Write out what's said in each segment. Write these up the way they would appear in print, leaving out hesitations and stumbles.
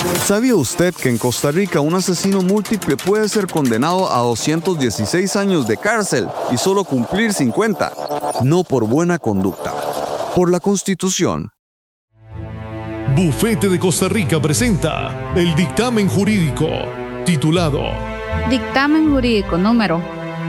¿Sabía usted que en Costa Rica un asesino múltiple puede ser condenado a 216 años de cárcel y solo cumplir 50? No por buena conducta, por la Constitución. Bufete de Costa Rica presenta el dictamen jurídico titulado Dictamen jurídico número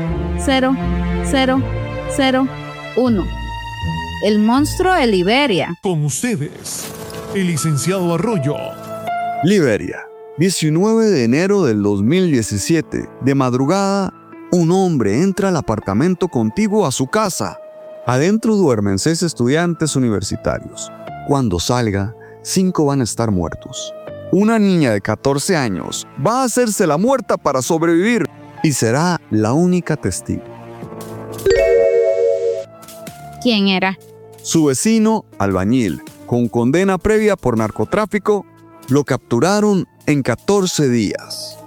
0001. El monstruo de Liberia. Con ustedes, el licenciado Arroyo. Liberia, 19 de enero del 2017. De madrugada, un hombre entra al apartamento contiguo a su casa. Adentro duermen 6 estudiantes universitarios. Cuando salga, 5 van a estar muertos. Una niña de 14 años va a hacerse la muerta para sobrevivir y será la única testigo. ¿Quién era? Su vecino, albañil, con condena previa por narcotráfico, lo capturaron en 14 días.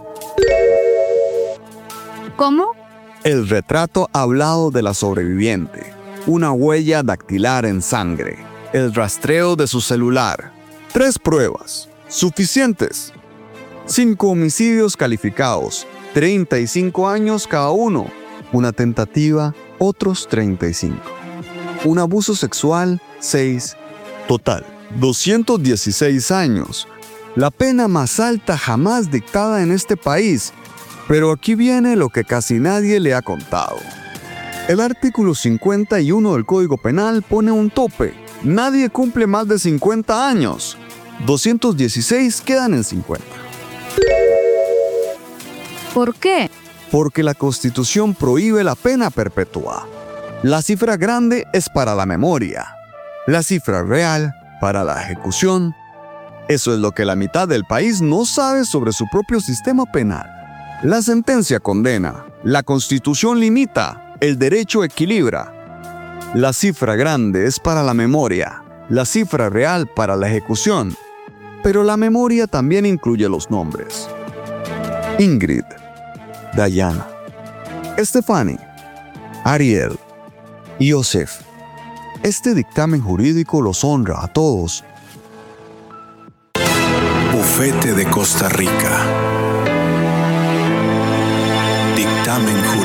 ¿Cómo? El retrato hablado de la sobreviviente, una huella dactilar en sangre, el rastreo de su celular, 3 pruebas, suficientes. 5 homicidios calificados, 35 años cada uno. Una tentativa, otros 35. Un abuso sexual, 6. Total, 216 años. La pena más alta jamás dictada en este país. Pero aquí viene lo que casi nadie le ha contado. El artículo 51 del Código Penal pone un tope. Nadie cumple más de 50 años. 216 quedan en 50. ¿Por qué? Porque la Constitución prohíbe la pena perpetua. La cifra grande es para la memoria. La cifra real para la ejecución. Eso es lo que la mitad del país no sabe sobre su propio sistema penal. La sentencia condena, la Constitución limita, el derecho equilibra. La cifra grande es para la memoria, la cifra real para la ejecución. Pero la memoria también incluye los nombres. Ingrid, Dayana, Stephanie, Ariel y Joseph. Este dictamen jurídico los honra a todos. Bufete de Costa Rica. Dictamen jurídico.